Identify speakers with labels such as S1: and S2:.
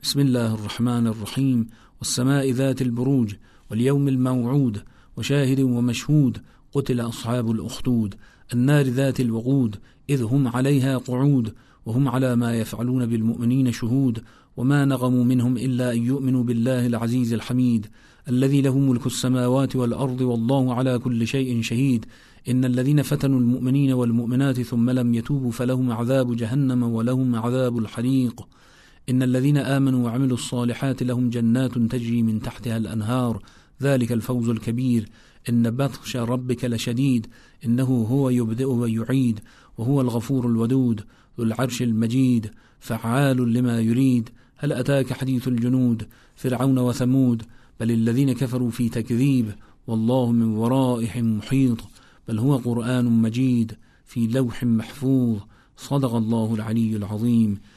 S1: بسم الله الرحمن الرحيم. والسماء ذات البروج واليوم الموعود وشاهد ومشهود. قتل أصحاب الأخدود النار ذات الوقود إذ هم عليها قعود وهم على ما يفعلون بالمؤمنين شهود. وما نقموا منهم إلا أن يؤمنوا بالله العزيز الحميد الذي له ملك السماوات والأرض والله على كل شيء شهيد. إن الذين فتنوا المؤمنين والمؤمنات ثم لم يتوبوا فلهم عذاب جهنم ولهم عذاب الحريق. إن الذين آمنوا وعملوا الصالحات لهم جنات تجري من تحتها الأنهار ذلك الفوز الكبير. إن بطش ربك لشديد إنه هو يبدئ ويعيد وهو الغفور الودود ذو العرش المجيد فعال لما يريد. هل أتاك حديث الجنود فرعون وثمود بل الذين كفروا في تكذيب والله من ورائهم محيط. بل هو قرآن مجيد في لوح محفوظ. صدق الله العلي العظيم.